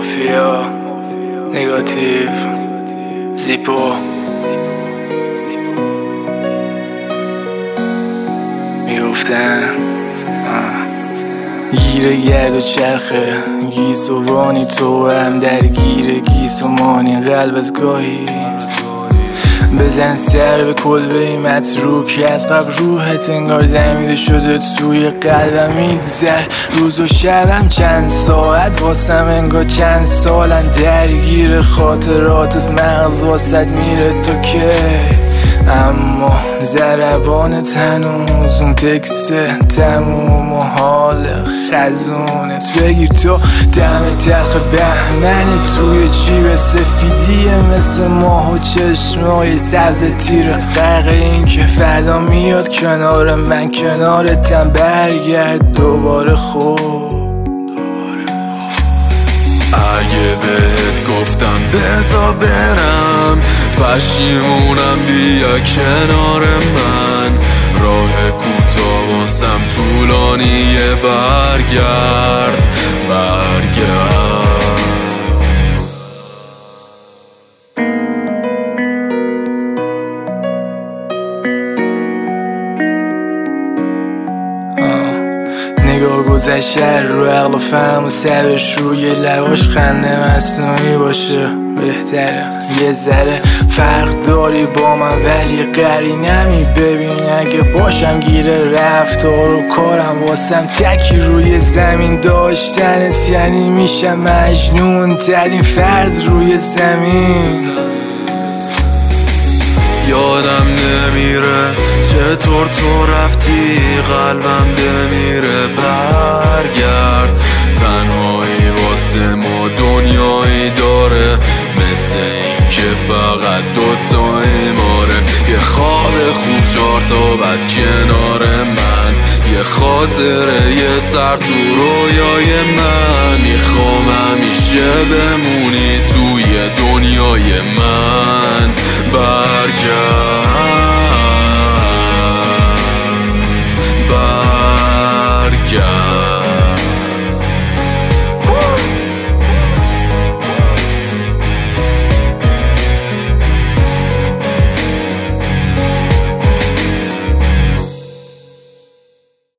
مافیا نگاتیو زیپو میگفتن گیره گرد و چرخه گیسوانی تو هم درگیره گیسومانی قلبت گاهی بزن سر به کلبه متروک از قبل روحت انگار دمیده شده توی قلبم میگذر روز و شبم چند ساعت واسم انگار چند سالن درگیر خاطراتت مغز واسد میره تا که اما ضربانت هنوز اون تکسه تموم و حال خزونت بگیر تو دم تلخ بهمن توی جیب سفیدیه مثل ماه و چشمای سبز تیره غرق این که فردا میاد کنار من کنارتم برگرد دوباره خوب اگه بهت گفتم بزا برم پشیمونم بیا کنار من راه کوتاه واسم طولانیه برگرد نگاه گذشته رو عقل و فهم و صبرش روی لباش خنده مصنوعی باشه بهتره یه ذره فرق داری با من ولی قرینمی ببین اگه باشم گیره رفتار و کارم واسم تکی روی زمین داشتنت یعنی میشم مجنون ترین فرد روی زمین یادم نمیره چطور تو رفتی قلبم بمیره برگرد تنهایی واسه ما دنیایی داره مثل این که فقط دوتایی ماره یه خواب خوب 4 تا بعد کنار من یه خاطره یه سر تو رویای من میخوام همیشه بمونی توی دنیای من